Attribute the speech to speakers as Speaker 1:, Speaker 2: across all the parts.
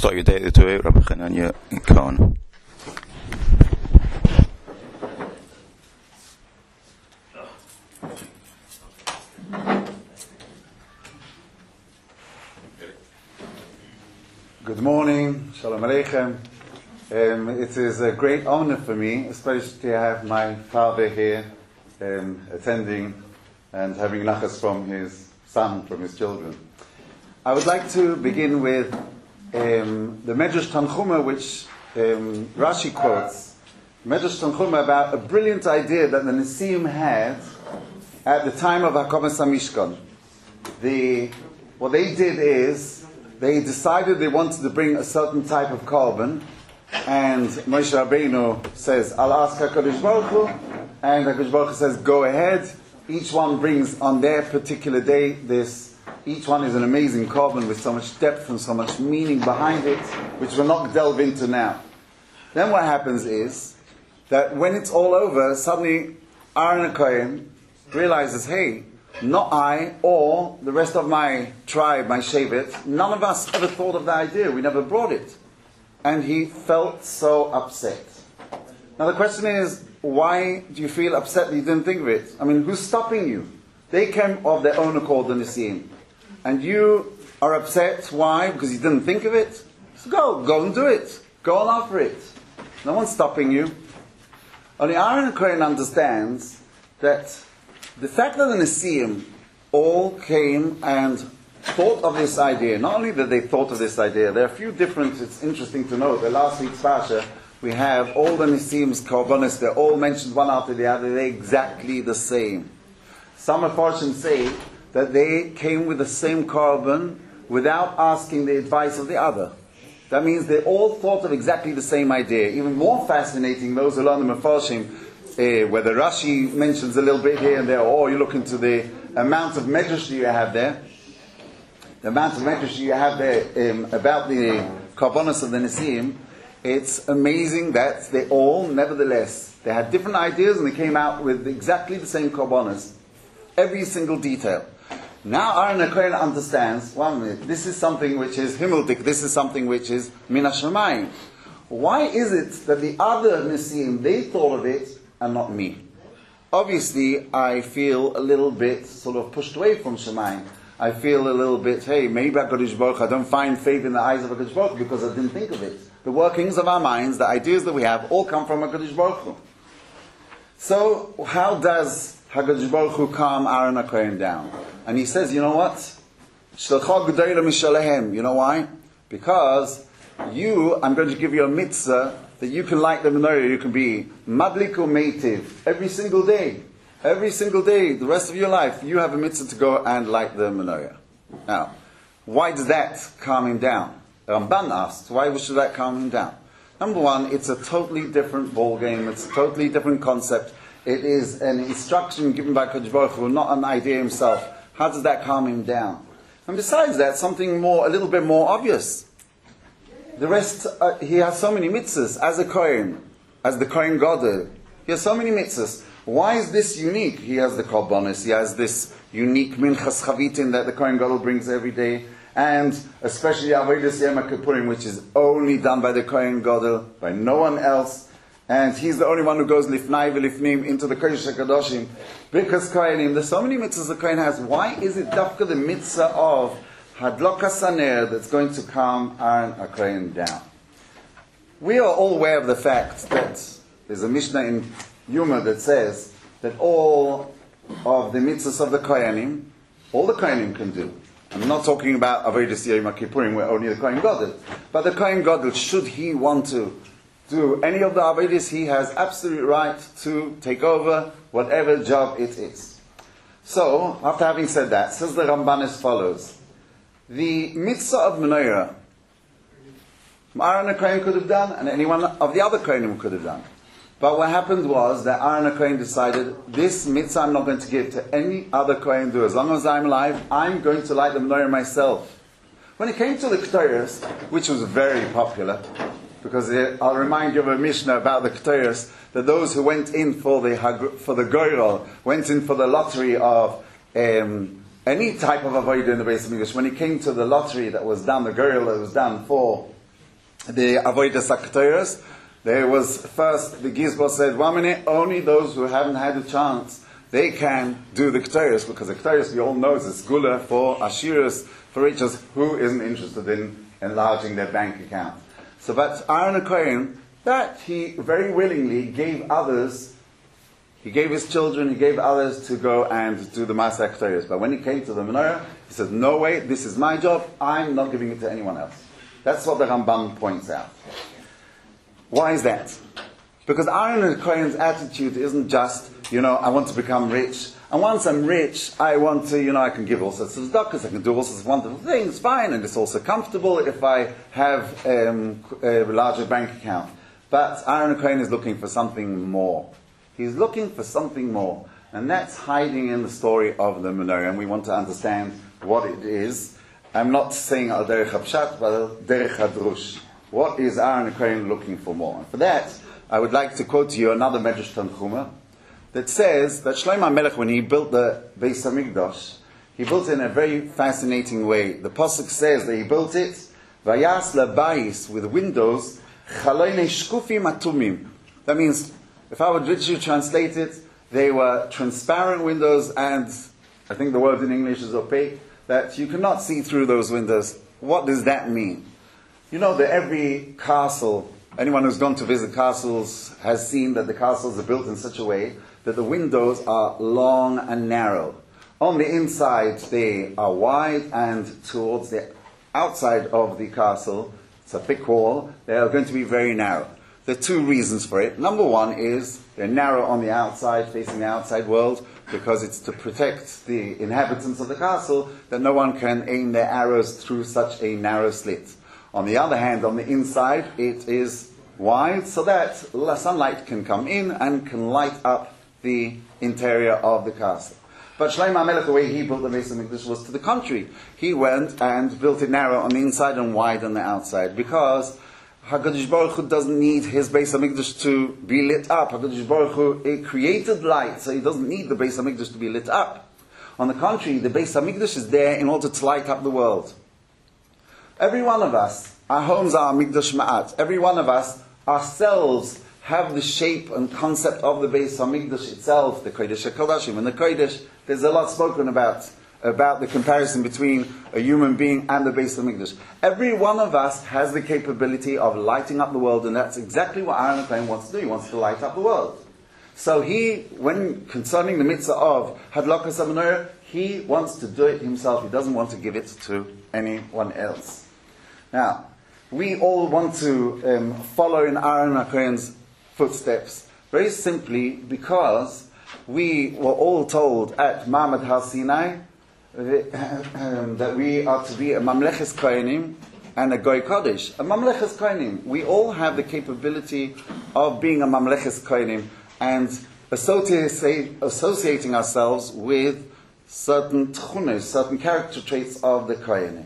Speaker 1: start your day the way, Rabbi Chananya Khan.
Speaker 2: Good morning, Shalom Aleichem. It is a great honor for me, especially to have my father here attending and having nachas from his son, from his children. I would like to begin with the Medrash Tanchuma, which Rashi quotes. Medrash Tanchuma about a brilliant idea that the Nesiim had at the time of Hakamas HaMishkan. What they did is they decided they wanted to bring a certain type of korban, and Moshe Rabbeinu says, "I'll ask HaKadosh Baruch Hu," and HaKadosh Baruch Hu says, "Go ahead." Each one brings on their particular day this. Each one is an amazing korban with so much depth and so much meaning behind it, which we'll not delve into now. Then what happens is that when it's all over, suddenly Aaron HaKohen realizes, hey, not I or the rest of my tribe, my Shevet, none of us ever thought of the idea. We never brought it. And he felt so upset. Now the question is, why do you feel upset that you didn't think of it? I mean, who's stopping you? They came of their own accord, the Nesiim. And you are upset. Why? Because you didn't think of it? So go and do it. Go on after it. No one's stopping you. Only Aaron HaKohen understands that the fact that the Nesiim all came and thought of this idea, not only that they thought of this idea, there are a few different, it's interesting to note, the last week's Parsha, we have all the Nesiim's korbanos, they're all mentioned one after the other, they're exactly the same. Some Mefarshim say that they came with the same korban without asking the advice of the other. That means they all thought of exactly the same idea. Even more fascinating, those who learn the Mefarshim, where the Rashi mentions a little bit here and there, or you look into the amount of medrash you have there, the amount of medrash you have there about the korbanos of the Nesiim, it's amazing that they all, nevertheless, they had different ideas and they came out with exactly the same korbanos. Every single detail. Now Aaron HaKohen understands, 1 minute, this is something which is himmeldik, this is something which is min hashamayim. Why is it that the other Nesiim, they thought of it and not me? Obviously, I feel a little bit sort of pushed away from Shemayim. I feel a little bit, hey, maybe HaKadosh Baruch Hu, I don't find faith in the eyes of HaKadosh Baruch Hu because I didn't think of it. The workings of our minds, the ideas that we have, all come from HaKadosh Baruch Hu. So, how does HaKadosh Baruch Hu calm Aaron HaKohen down? And he says, you know what? You know why? Because I'm going to give you a mitzvah that you can light the menorah, you can be madlik or meitiv every single day. Every single day, the rest of your life, you have a mitzvah to go and light the menorah. Now, why does that calm him down? Ramban asked, why should that calm him down? Number one, it's a totally different ball game. It's a totally different concept. It is an instruction given by Kadosh Baruch Hu, not an idea himself. How does that calm him down? And besides that, something a little bit more obvious. The rest, he has so many mitzvahs as a Kohen, as the Kohen Gadol. He has so many mitzvahs. Why is this unique? He has the korbanos, he has this unique minchas chavitin that the Kohen Gadol brings every day, and especially Avodas Yom Kippurim, which is only done by the Kohen Gadol, by no one else. And he's the only one who goes lifnai v'lifnim into the Kodesh HaKadoshim. Because Kohenim, there's so many mitzvahs the Kohen has. Why is it dafka the mitzvah of Hadlokas Haner that's going to calm Aaron HaKohen down? We are all aware of the fact that there's a Mishnah in Yuma that says that all of the mitzvahs of the Kohenim, all the Kohenim can do. I'm not talking about Avodas Yom Kippurim where only the Kohen Gadol. But the Kohen Gadol, should he want to do any of the Avodas, he has absolute right to take over whatever job it is. So, after having said that, says the Ramban as follows. The mitzvah of menorah, Aaron HaKohen could have done, and any one of the other Kohenim could have done. But what happened was that Aaron HaKohen decided, this mitzvah I'm not going to give to any other Kohen do. As long as I'm alive, I'm going to light the menorah myself. When it came to the Ketores, which was very popular, because I'll remind you of a Mishnah about the Ketores, that those who went in for the Goyrol, went in for the lottery of any type of avodah in the Beis Hamikdash. When it came to the lottery that was done, the Goyrol that was done for the Avodas HaKtoros. There was first, the Gizbar said, 1 minute, only those who haven't had a chance, they can do the Ktoros, because the Ktoros, we all know, is a Gula for Ashiras, for riches, who isn't interested in enlarging their bank account. So, but Aaron HaKohen, that he very willingly gave others, he gave his children, he gave others to go and do the Maaseh HaKtoros. But when he came to the menorah, he said, no way, this is my job, I'm not giving it to anyone else. That's what the Rambam points out. Why is that? Because Aaron HaKohen's attitude isn't just, I want to become rich. And once I'm rich, I want to, I can give all sorts of tzedakahs, I can do all sorts of wonderful things, fine, and it's also comfortable if I have a larger bank account. But Aaron HaKohen is looking for something more. He's looking for something more. And that's hiding in the story of the menorah, and we want to understand what it is. I'm not saying al derech hapshat, but al derech hadrush. What is Aaron HaKohen looking for more? And for that, I would like to quote to you another Medrash Tanchuma that says that Shlomo HaMelech, when he built the Beis HaMikdash, he built it in a very fascinating way. The Pasuk says that he built it, Vayas labayis, with windows, chaloynei shkufim atumim. That means, if I would literally translate it, they were transparent windows, and I think the word in English is opaque, that you cannot see through those windows. What does that mean? You know that every castle, anyone who's gone to visit castles has seen that the castles are built in such a way that the windows are long and narrow. On the inside they are wide, and towards the outside of the castle, it's a thick wall, they are going to be very narrow. There are two reasons for it. Number one is they're narrow on the outside, facing the outside world, because it's to protect the inhabitants of the castle, that no one can aim their arrows through such a narrow slit. On the other hand, on the inside, it is wide, so that sunlight can come in and can light up the interior of the castle. But Shlomo HaMelech, the way he built the Beis HaMikdash was to the contrary. He went and built it narrow on the inside and wide on the outside, because HaKadosh Baruch Hu doesn't need his Beis HaMikdash to be lit up. HaKadosh Baruch Hu created light, so he doesn't need the Beis HaMikdash to be lit up. On the contrary, the Beis HaMikdash is there in order to light up the world. Every one of us, our homes are Mikdash Ma'at. Every one of us, ourselves, have the shape and concept of the Beis HaMikdash itself, the Kodesh HaKodashim. And the Kodesh, there's a lot spoken about the comparison between a human being and the Beis HaMikdash. Every one of us has the capability of lighting up the world, and that's exactly what Aaron HaKohen wants to do. He wants to light up the world. So when concerning the mitzvah of Hadlakas HaMenorah, he wants to do it himself. He doesn't want to give it to anyone else. Now, we all want to follow in Aaron HaKohen's footsteps, very simply because we were all told at Ma'amad Har Sinai that we are to be a Mamleches Kohanim and a Goy Kodesh. A Mamleches Kohanim. We all have the capability of being a Mamleches Kohanim and associating ourselves with certain tchunos, certain character traits of the Kohanim.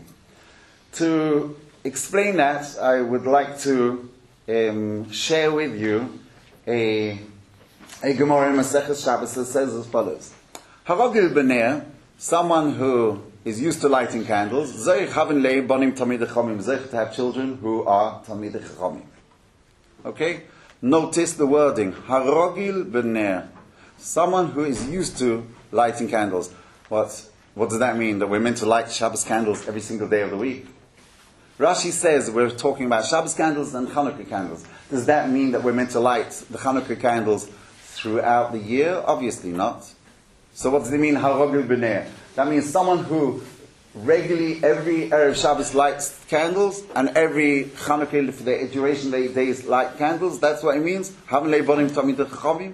Speaker 2: To explain that, I would like to share with you a Gemara in Maseches Shabbos that says as follows: Harogil b'ner, someone who is used to lighting candles, zeich haven lei bonim tamid chachamim, zeich to have children who are tamid chachamim. Okay? Notice the wording, Harogil b'ner, someone who is used to lighting candles. What does that mean? That we're meant to light Shabbos candles every single day of the week? Rashi says we're talking about Shabbos candles and Chanukah candles. Does that mean that we're meant to light the Chanukah candles throughout the year? Obviously not. So what does it mean, Harogil b'ner? That means someone who regularly, every Erev Shabbos lights candles, and every Chanukah, for the duration of the days, light candles. That's what it means. Haven leibonim tamid chachamim.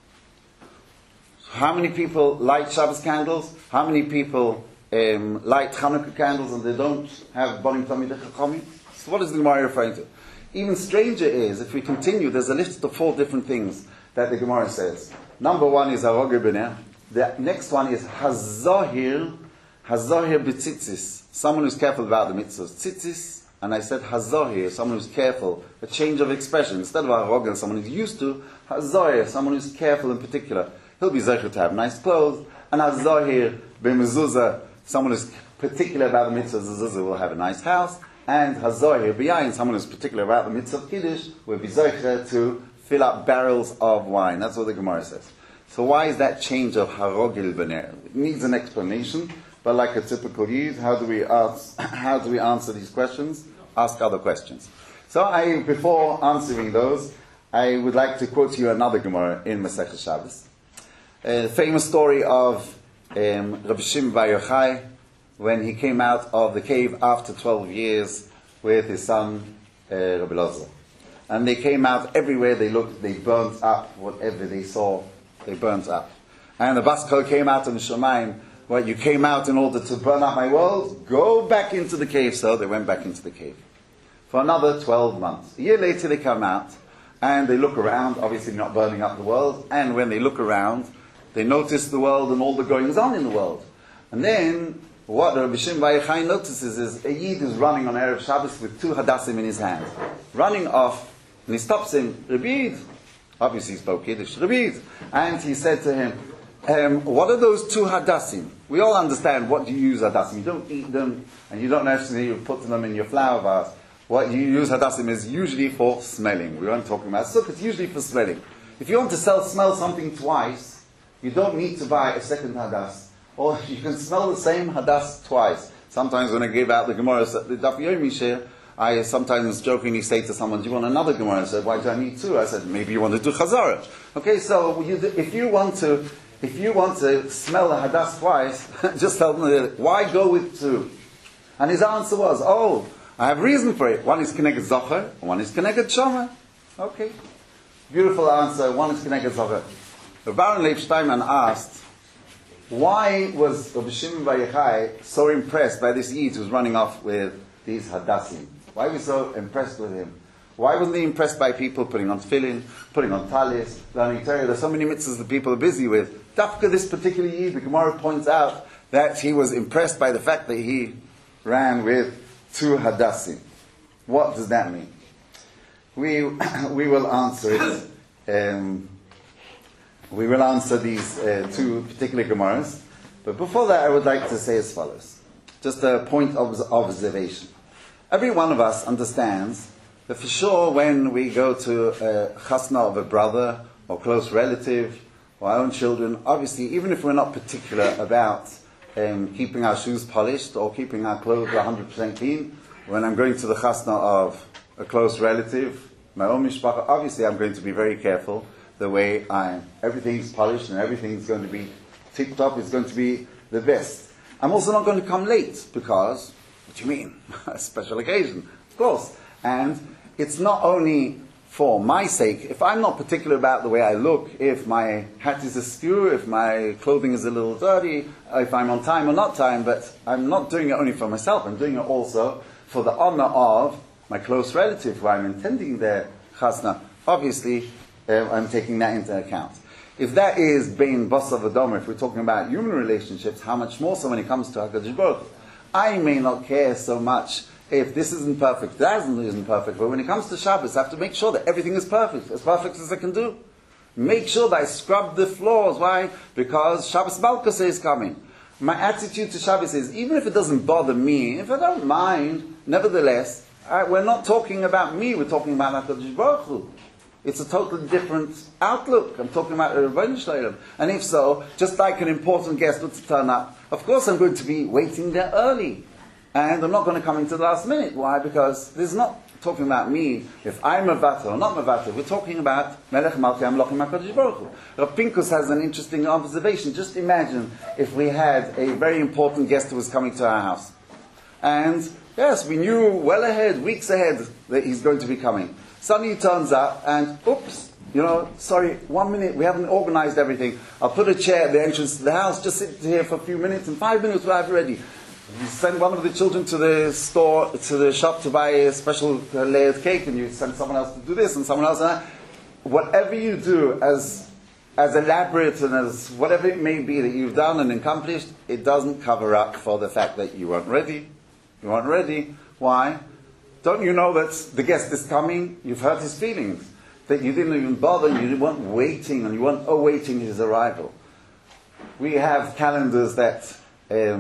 Speaker 2: How many people light Shabbos candles? How many people light Chanukah candles and they don't have bonim tamid chachamim? So what is the Gemara referring to? Even stranger is, if we continue, there's a list of 4 different things that the Gemara says. Number 1 is Harogil b'ner. The next one is Hazahir b'tzitzis, someone who's careful about the mitzvahs. Tzitzis, and I said Hazahir, someone who's careful, a change of expression. Instead of Harogil, someone who's used to, Hazahir, someone who's careful in particular. He'll be zeicher to have nice clothes, and Hazahir b'mezuzah, someone who's particular about the mitzvahs, the zuzah will have a nice house, and Hazoyer B'yayin, someone who's particular about the mitzvah of Kiddush, would be zocher to fill up barrels of wine. That's what the Gemara says. So why is that change of harogil b'ner? It needs an explanation, but like a typical Yid, how do we answer these questions? Ask other questions. So before answering those, I would like to quote to you another Gemara in Masechah Shabbos. A famous story of Rabbi Shimon Bar Yochai, when he came out of the cave after 12 years with his son Rabbi Elazar. And they came out everywhere they looked, they burnt up whatever they saw, they burnt up. And the Bas Kol came out in Shemayim, well, you came out in order to burn up my world, go back into the cave. So they went back into the cave for another 12 months. A year later they come out, and they look around, obviously not burning up the world, and when they look around, they notice the world and all the goings on in the world. And then, what Rabbi Shimon Bar Yochai notices is a Yid is running on Erev Shabbos with 2 hadassim in his hand, running off, and he stops him, Rabbi Yid, obviously he spoke Yiddish, Rabbi Yid, and he said to him, what are those 2 hadassim? We all understand what you use hadassim. You don't eat them, and you don't necessarily put them in your flower vase. What you use hadassim is usually for smelling. We weren't talking about sukkah, it's usually for smelling. If you want to smell something twice, you don't need to buy a second hadas. Or you can smell the same hadas twice. Sometimes when I give out the Gemara, the Daf Yomi share, I sometimes jokingly say to someone, do you want another Gemara? I said, why do I need 2? I said, maybe you want to do Chazara. Okay, so if you want to smell the hadas twice, just tell them, why go with 2? And his answer was, I have reason for it. One is Keneged Zocher, and one is Keneged Shomer. Okay. Beautiful answer. One is Keneged Zocher. The Baron Leib Steinman asked, why was Rabbi Shimon Bar Yochai so impressed by this Yid who's running off with these hadassim? Why was he so impressed with him? Why wasn't he impressed by people putting on tefillin, putting on talis, learning Torah? There's so many mitzvahs that people are busy with. Dafka, this particular Yid, the Gemara points out that he was impressed by the fact that he ran with 2 hadassim. What does that mean? We will answer it. We will answer these 2 particular Gemaras. But before that, I would like to say as follows. Just a point of observation. Every one of us understands that for sure when we go to a chasna of a brother or close relative or our own children, obviously, even if we're not particular about keeping our shoes polished or keeping our clothes 100% clean, when I'm going to the chasna of a close relative, my own mishpacha, obviously I'm going to be very careful the way everything's polished and everything's going to be tip-top, it's going to be the best. I'm also not going to come late because, what do you mean? A special occasion, of course. And it's not only for my sake. If I'm not particular about the way I look, if my hat is askew, if my clothing is a little dirty, if I'm on time or not time, but I'm not doing it only for myself, I'm doing it also for the honor of my close relative who I'm intending their chasna. Obviously, I'm taking that into account. If that is bein basav adom, if we're talking about human relationships, how much more so when it comes to HaKadosh Baruch Hu? I may not care so much if this isn't perfect, that isn't perfect, but when it comes to Shabbos, I have to make sure that everything is perfect as I can do. Make sure that I scrub the floors. Why? Because Shabbos Malkos is coming. My attitude to Shabbos is, even if it doesn't bother me, if I don't mind, nevertheless, we're not talking about me, we're talking about HaKadosh Baruch Hu. It's a totally different outlook. I'm talking about a Rebbeinu Shalom. And if so, just like an important guest wants to turn up, of course I'm going to be waiting there early. And I'm not going to come into the last minute. Why? Because this is not talking about me, if I'm Mavater or not Mavater. We're talking about Melech Malchei Amlochim HaKadosh Baruch Hu. Rav Pinkus has an interesting observation. Just imagine if we had a very important guest who was coming to our house. And yes, we knew well ahead, weeks ahead, that he's going to be coming. Suddenly he turns up and, oops, sorry, 1 minute, we haven't organized everything. I'll put a chair at the entrance to the house, just sit here for a few minutes, in 5 minutes we'll have it ready. You send one of the children to the shop to buy a special layered cake, and you send someone else to do this and someone else that. Whatever you do as elaborate and as whatever it may be that you've done and accomplished, it doesn't cover up for the fact that you weren't ready. You weren't ready. Why? Don't you know that the guest is coming? You've hurt his feelings. That you didn't even bother, you weren't waiting, and you weren't awaiting his arrival. We have calendars that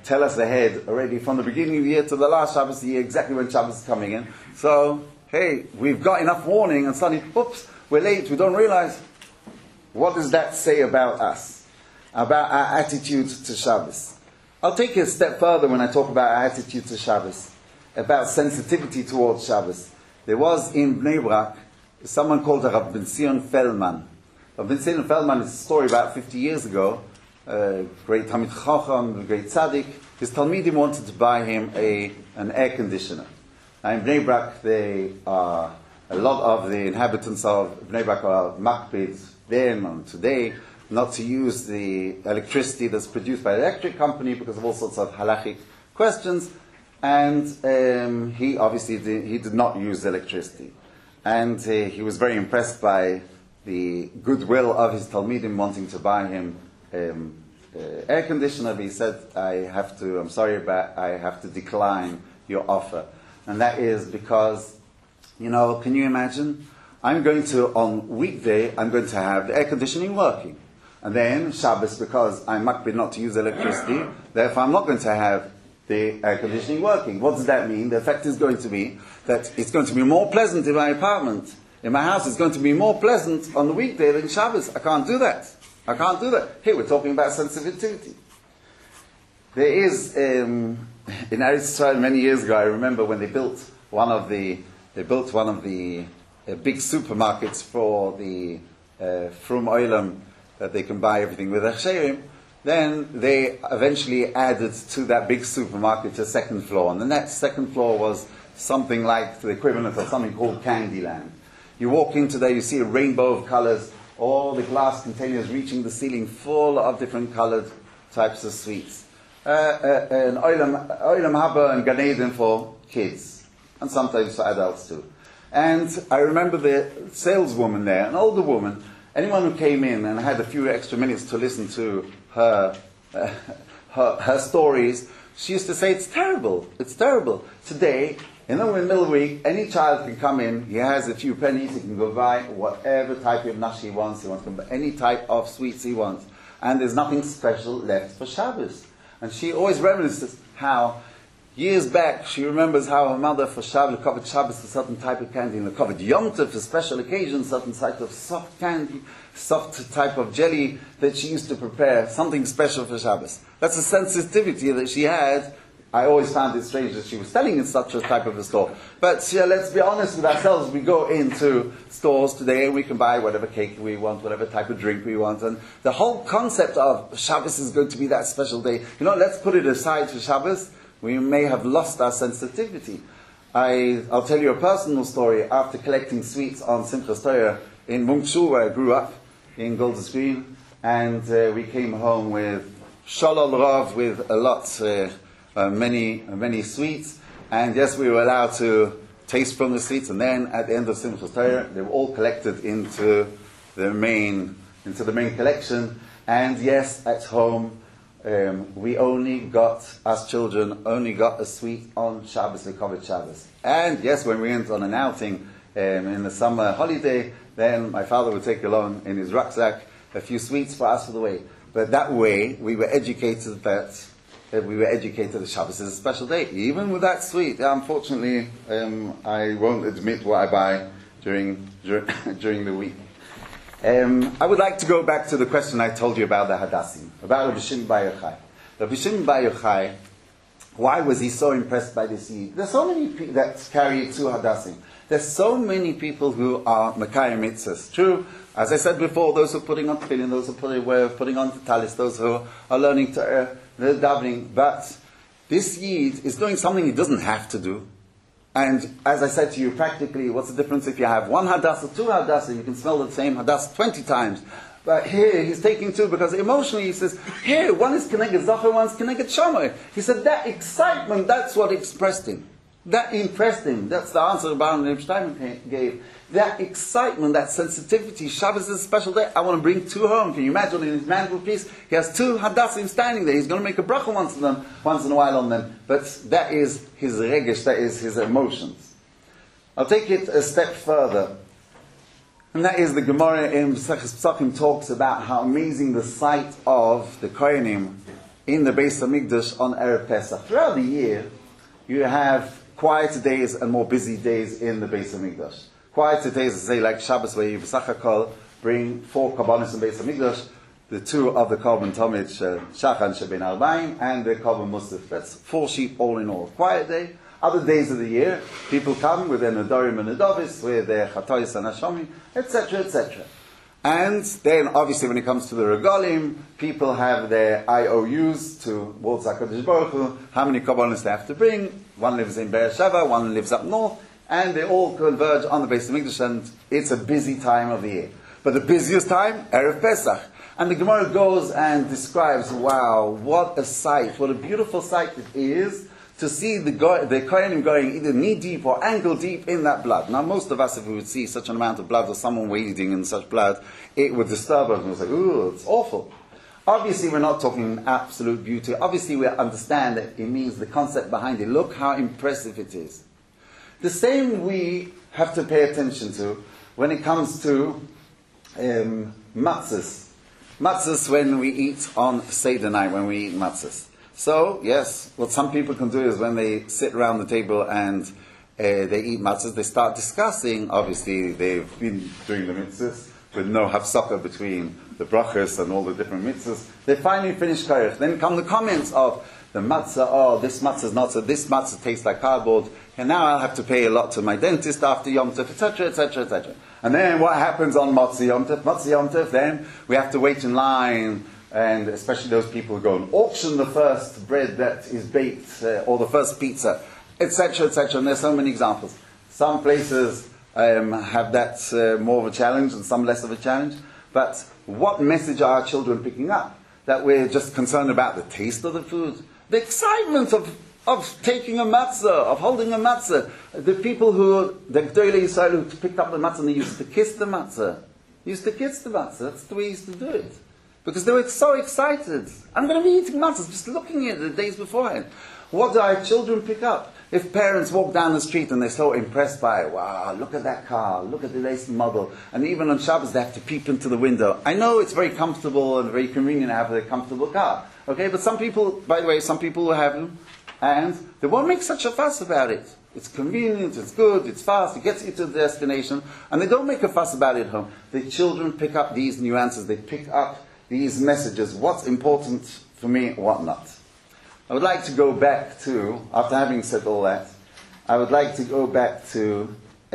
Speaker 2: tell us ahead already from the beginning of the year to the last Shabbos of the year exactly when Shabbos is coming in. So, hey, we've got enough warning and suddenly, oops, we're late, we don't realize. What does that say about us? About our attitude to Shabbos? I'll take it a step further when I talk about our attitude to Shabbos, about sensitivity towards Shabbos. There was in Bnei Brak someone called Rav Ben Zion Feldman. Rav Ben Zion Feldman is a story about 50 years ago. Great Talmid Chacham, great tzaddik. His Talmidim wanted to buy him an air conditioner. Now in Bnei Brak, a lot of the inhabitants of Bnei Brak are makpid then and today not to use the electricity that's produced by the electric company because of all sorts of halachic questions. And he obviously did not use electricity. And he was very impressed by the goodwill of his Talmidim wanting to buy him air conditioner. But he said, I'm sorry, but I have to decline your offer. And that is because, can you imagine? On weekday, I'm going to have the air conditioning working. And then Shabbos, because I'm makbid not to use electricity, therefore I'm not going to have the air conditioning working. What does that mean? The effect is going to be that it's going to be more pleasant in my apartment. In my house, it's going to be more pleasant on the weekday than Shabbos. I can't do that. Here we're talking about sensitivity. There is, in Eretz Yisrael many years ago, I remember when they built one of the big supermarkets for the Frum Oilam that they can buy everything with Hechsherim. Then they eventually added to that big supermarket a second floor. And the next second floor was something like the equivalent of something called Candyland. You walk into there, you see a rainbow of colors, all the glass containers reaching the ceiling full of different colored types of sweets. An Oilam Haba and Gan Eden for kids, and sometimes for adults too. And I remember the saleswoman there, an older woman. Anyone who came in and had a few extra minutes to listen to her stories, she used to say, it's terrible. Today, in the middle of the week, any child can come in, he has a few pennies, he can go buy whatever type of nash he wants to buy any type of sweets he wants. And there's nothing special left for Shabbos. And she always reminisces how, years back, she remembers how her mother for Shabbos covered Shabbos a certain type of candy, and covered Yom Tov for special occasions, certain type of soft candy, soft type of jelly that she used to prepare, something special for Shabbos. That's a sensitivity that she had. I always found it strange that she was selling in such a type of a store. But let's be honest with ourselves, we go into stores today and we can buy whatever cake we want, whatever type of drink we want, and the whole concept of Shabbos is going to be that special day. Let's put it aside for Shabbos. We may have lost our sensitivity. I'll tell you a personal story. After collecting sweets on Simchas Torah in Munkshu, where I grew up, in Golders Green, and we came home with Sholol Rav, with a lot, many sweets, and yes, we were allowed to taste from the sweets, and then at the end of Simchas Torah, they were all collected into the main collection, and yes, at home, us children only got a sweet on Shabbos, we covered Shabbos. And yes, when we went on an outing in the summer holiday, then my father would take along in his rucksack a few sweets for us for the way. But that way, we were educated that Shabbos is a special day. Even with that sweet, unfortunately, I won't admit what I buy during the week. I would like to go back to the question I told you about the Hadassim, about Rabbi Shimon Bar Yochai. Rabbi Shimon Bar Yochai, why was he so impressed by this Yid? There's so many people that carry two Hadassim. There's so many people who are Mekayim Mitzvahs. True, as I said before, those who are putting on tefillin, those who are putting on talis, those who are learning to the davening. But this Yid is doing something he doesn't have to do. And as I said to you, practically, what's the difference if you have one hadas or two hadas? You can smell the same hadas 20 times. But here, he's taking two because emotionally he says, here, one is Keneged Zachar, one is Keneged Shammai. He said that excitement, that's what expressed him. That impressed him. That's the answer Baron Reb Steinman gave. That excitement, that sensitivity. Shabbos is a special day. I want to bring two home. Can you imagine in his mantelpiece? He has two hadassim standing there. He's going to make a bracha once in a while on them. But that is his regesh, that is his emotions. I'll take it a step further. And that is the Gemara in Maseches Pesachim talks about how amazing the sight of the Kohanim in the Beis HaMikdash on Erev Pesach. Throughout the year, you have quieter days and more busy days in the Beis HaMikdash. Quieter days, say like Shabbos, where you B'Sachakol bring 4 Korbanos in Beis HaMikdash, the 2 of the Korban Tomid, Shachan Sheben Arbaim, and the Korban Musaf. That's 4 sheep all in all. Quiet day. Other days of the year, people come with their Nedorim and Nedovis, with their Chatois and Hashomi, etc., etc. And then, obviously, when it comes to the Regalim, people have their IOUs towards HaKadosh Baruch Hu, how many Korbanos they have to bring. One lives in Beersheba, one lives up north, and they all converge on the Beis HaMikdash, and it's a busy time of the year. But the busiest time, Erev Pesach. And the Gemara goes and describes, wow, what a sight, what a beautiful sight it is to see the Kohanim going either knee-deep or ankle-deep in that blood. Now, most of us, if we would see such an amount of blood or someone wading in such blood, it would disturb us. And we'd say, ooh, it's awful. Obviously, we're not talking absolute beauty. Obviously, we understand that it means the concept behind it. Look how impressive it is. The same we have to pay attention to when it comes to matzahs. Matzahs when we eat on Seder night, when we eat matzahs. So, yes, what some people can do is when they sit around the table and they eat matzahs, they start discussing. Obviously, they've been doing the mitzvahs with no hafsaka between the brachas and all the different mitzvahs. They finally finish karech. Then come the comments of the matzah, oh, this matzah is not so, this matzah tastes like cardboard, and now I'll have to pay a lot to my dentist after Yom Tov, etc., etc., etc. And then what happens on Matzah Yom Tov? Matzah Yom Tov, then we have to wait in line, and especially those people who go and auction the first bread that is baked, or the first pizza, etc., etc., and there's so many examples. Some places have that more of a challenge, and some less of a challenge, but what message are our children picking up? That we're just concerned about the taste of the food? The excitement of taking a matzah, of holding a matzah. The people the Gdolei Yisrael who picked up the matzah and they used to kiss the matzah. That's the way they used to do it. Because they were so excited. I'm going to be eating matzahs, just looking at it the days beforehand. What do our children pick up? If parents walk down the street and they're so impressed by it, wow, look at that car, look at the latest model, and even on Shabbos they have to peep into the window. I know it's very comfortable and very convenient to have a comfortable car, okay? But some people, by the way, some people will have them, and they won't make such a fuss about it. It's convenient, it's good, it's fast, it gets you to the destination, and they don't make a fuss about it at home. The children pick up these nuances, they pick up these messages, what's important for me, what not. I would like to go back to, after having said all that, I would like to go back to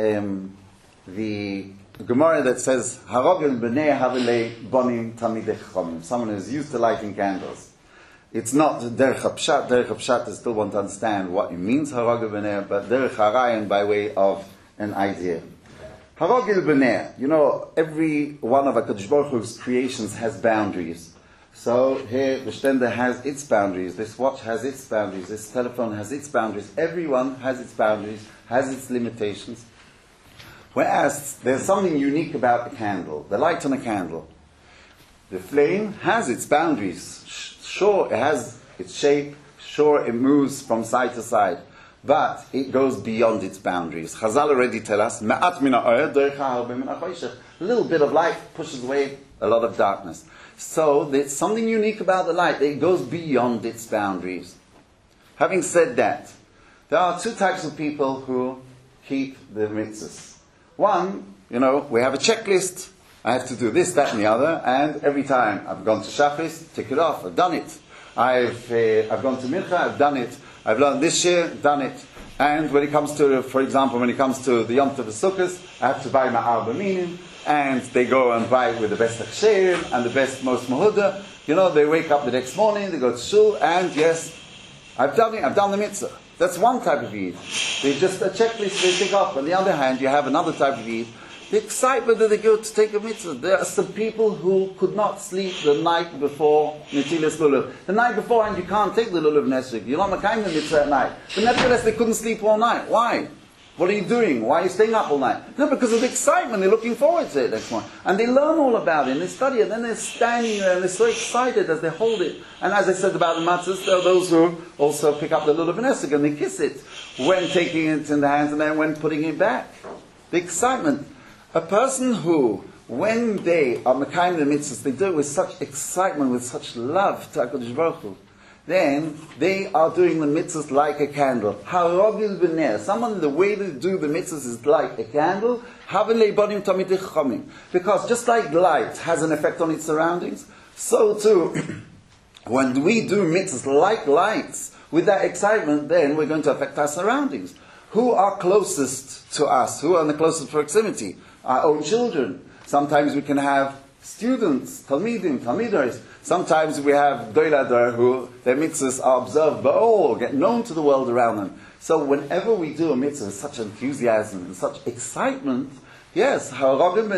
Speaker 2: the Gemara that says, Harogel b'nei havilei bonim tamidei chachomim. Someone who's used to lighting candles. It's not derech hapshat. Derech hapshat, I still want to understand what it means, Harogel b'nei, but derech harayan by way of an idea. Harogel b'nei, you know, every one of HaKadosh Baruch Hu's creations has boundaries. So here, the Stender has its boundaries, this watch has its boundaries, this telephone has its boundaries, everyone has its boundaries, has its limitations. Whereas, there's something unique about the candle, the light on a candle. The flame has its boundaries. Sure, it has its shape, sure, it moves from side to side, but it goes beyond its boundaries. Chazal already tell us, a little bit of light pushes away a lot of darkness. So there's something unique about the light, that it goes beyond its boundaries. Having said that, there are 2 types of people who keep the mitzvahs. One, you know, we have a checklist. I have to do this, that, and the other, and every time I've gone to Shachris, tick it off, I've done it. I've gone to Mincha, I've done it. I've learned this year, done it. And when it comes to, for example, when it comes to the Yom Tov Sukkos, I have to buy my Arba Minim, and they go and buy with the best Aksherim and the best most Mahuda. You know, they wake up the next morning, they go to Shul, and yes, I've done it, I've done the mitzvah. That's one type of Yid. They just a checklist they tick off. On the other hand, you have another type of Yid. The excitement that they go to take a mitzvah. There are some people who could not sleep the night before Netilas Lulav. The night beforehand you can't take the Lulav Nesrik. You're not Makayim the mitzvah at night. But nevertheless they couldn't sleep all night. Why? What are you doing? Why are you staying up all night? No, because of the excitement. They're looking forward to it next morning. And they learn all about it, and they study it, and then they're standing there, and they're so excited as they hold it. And as I said about the matzahs, there are those who also pick up the lulav nesek, and they kiss it when taking it in the hands, and then when putting it back. The excitement. A person who, when they are mekayim the mitzvahs, they do it with such excitement, with such love to HaKadosh Baruch Hu. then they are doing the mitzvahs like a candle. Harogil b'ner. Someone, the way they do the mitzvahs is like a candle. Because just like light has an effect on its surroundings, so too, when we do mitzvahs like lights, with that excitement, then we're going to affect our surroundings. Who are closest to us? Who are in the closest proximity? Our own children. Sometimes we can have students, talmidim, talmidos. Sometimes we have doilador who their mitzvahs are observed by all, get known to the world around them. So whenever we do a mitzvah with such enthusiasm and such excitement, yes, their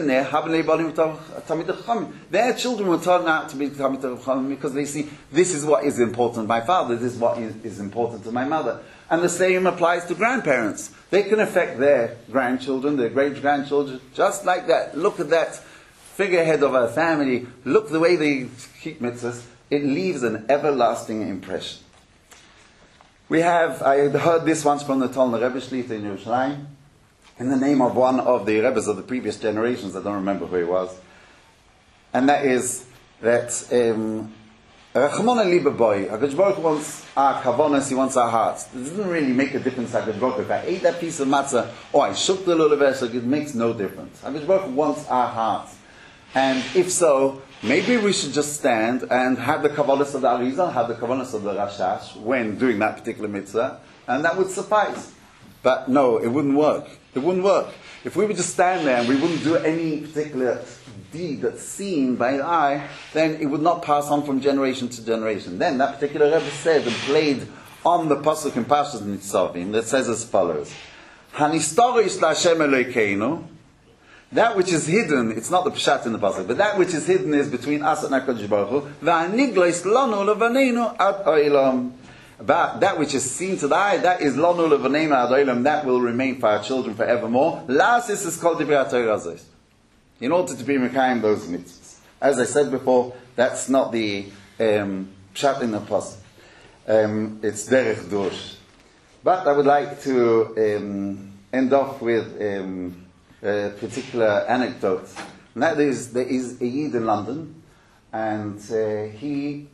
Speaker 2: children will turn out to be Talmidei Chacham because they see this is what is important to my father, this is what is important to my mother. And the same applies to grandparents. They can affect their grandchildren, their great-grandchildren, just like that. Look at that figurehead of a family. Look the way they keep mitzvahs. It leaves an everlasting impression. I heard this once from the Tolner Rebbe Shlita in Yerushalayim, in the name of one of the Rebbes of the previous generations. I don't remember who he was. And that is that Rachmana Liba Boy, HaKadosh Baruch Hu wants our kavanas, he wants our hearts. It doesn't really make a difference, HaKadosh Baruch Hu. If I ate that piece of matzah, or I shook the lulav, it makes no difference. HaKadosh Baruch Hu wants our hearts. And if so, maybe we should just stand and have the kavanas of the Arizal, have the kavanas of the Rashash, when doing that particular mitzvah, and that would suffice. But no, it wouldn't work. It wouldn't work. If we would just stand there and we wouldn't do any particular deed that's seen by the eye, then it would not pass on from generation to generation. Then that particular Rebbe said and played on the pasuk in Parshas Nitzavim that says as follows: Hanistorish laHashem Elokeinu. That which is hidden, it's not the pshat in the pasuk, but that which is hidden is between us and HaKadosh Baruch Hu. V'aniglois lanu levaneinu ad olam. But that which is seen to the eye, that is lanu levaneinu ad olam. That will remain for our children forevermore. Lasis is called divrei Torah zos. In order to be mekayim those mitzvahs. As I said before, that's not the pshat in the pasuk. It's derech dush. But I would like to end off with a particular anecdote. And that is, there is a Yid in London, and he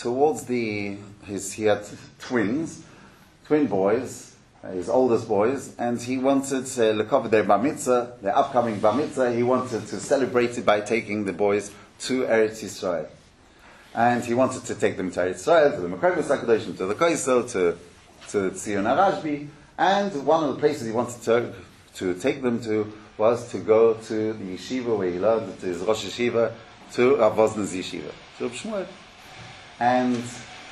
Speaker 2: had twin boys, his oldest boys, and he wanted to look over their bar mitzvah, their upcoming bar mitzvah. He wanted to celebrate it by taking the boys to Eretz Yisrael. And he wanted to take them to Eretz Yisrael, to the Mekoros HaKadoshim, to the Koisel, to Tzion HaRashbi, and one of the places he wanted to take them to was to go to the yeshiva where he learned, to his Rosh Yeshiva, to Rav Wozner's yeshiva, to Rav Shmuel. And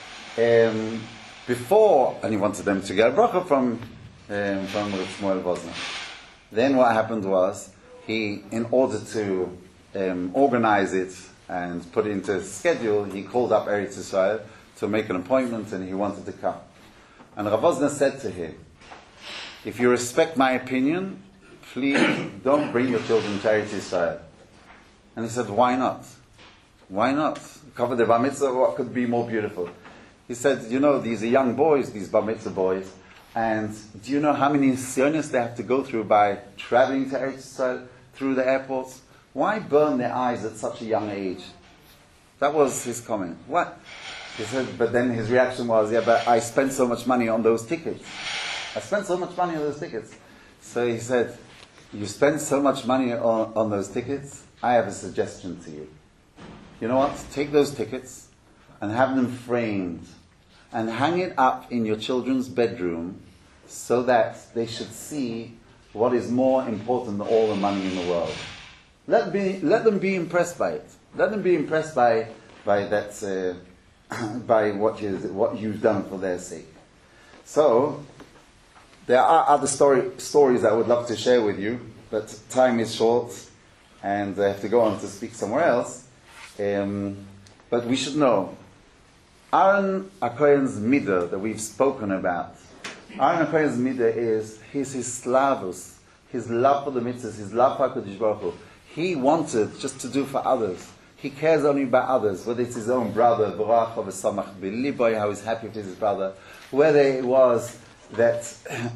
Speaker 2: he wanted them to get a bracha from Rav Shmuel Wozner. Then what happened was, in order to organize it and put it into his schedule, he called up Eretz Yisrael to make an appointment, and he wanted to come. And Rav Wozner said to him, if you respect my opinion, please don't bring your children to Eretz Yisrael. And he said, why not? Why not? Cover the bar mitzvah, what could be more beautiful? He said, these are young boys, these bar mitzvah boys, and do you know how many nisyonos they have to go through by traveling to Eretz Yisrael through the airports? Why burn their eyes at such a young age? That was his comment. What? He said, but then his reaction was, but I spent so much money on those tickets. So he said, you spend so much money on those tickets, I have a suggestion to you. You know what? Take those tickets and have them framed and hang it up in your children's bedroom so that they should see what is more important than all the money in the world. Let them be impressed by it. Let them be impressed by that, by what you've done for their sake. So, there are other stories I would love to share with you, but time is short, and I have to go on to speak somewhere else. But we should know, Aaron HaKohen's midah that we've spoken about, Aaron HaKohen's midah is his slavus, his love for the mitzvahs, his love for HaKadosh Baruch Hu. He wanted just to do for others. He cares only about others, whether it's his own brother, Barach or V'samach B'liboy, how he's happy with his brother, whether it was about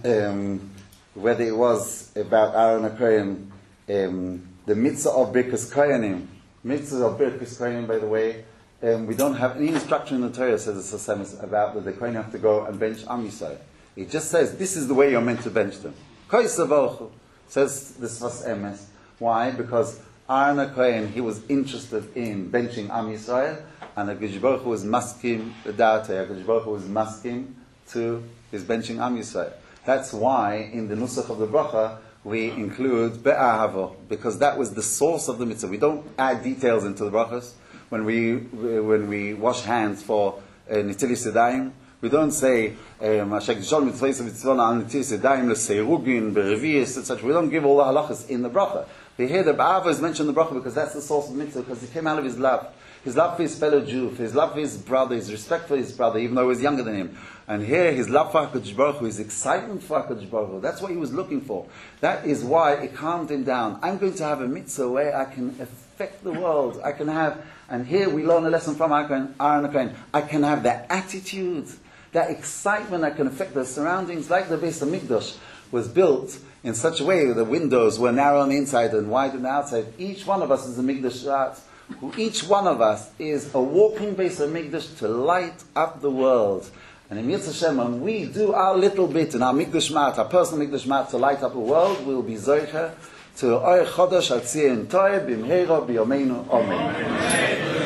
Speaker 2: Aaron HaKohen, the mitzvah of Birkas Kohanim. Mitzvah of Birkas Kohanim, by the way, we don't have any instruction in the Torah, says the Sasemis, about that the Kohen have to go and bench Am Yisrael. It just says, this is the way you're meant to bench them. Koisavachu, says this was Emes. Why? Because Aaron Kohen, he was interested in benching Am Yisrael, and HaKadosh Baruch Hu was maskim the Da'atei. HaKadosh Baruch Hu was maskim to his benching Am Yisrael. That's why in the Nusach of the Bracha we include Be'ahavo, because that was the source of the mitzvah. We don't add details into the brachas. When we wash hands for Nitilis Yadayim, we don't say Ashek Dishol Mitzvahs Mitzvah Al Nitilis Yadayim LeSeirugin Berevius, etc. We don't give all the halachas in the bracha. We hear that Be'ahavo is mentioned in the bracha because that's the source of the mitzvah, because it came out of his love for his fellow Jew, for his love for his brother, his respect for his brother, even though he was younger than him. And here, his love for HaKadosh Baruch Hu, his excitement for HaKadosh Baruch Hu, that's what he was looking for. That is why it calmed him down. I'm going to have a mitzvah where I can affect the world. I can have, and here we learn a lesson from Aaron HaKohen. I can have that attitude, that excitement that can affect the surroundings, like the Beis HaMikdash was built in such a way that the windows were narrow on the inside and wide on the outside. Each one of us is a Mikdash Shat. Each one of us is a walking Beis HaMikdash to light up the world. And in Yitz Hashem, when we do our little bit in our Mikdash Mat, our personal Mikdash Mat to light up the world, we'll be Zoicha to Oy Chodesh Al Tzion Toeh B'mheira B'yomeinu Amen.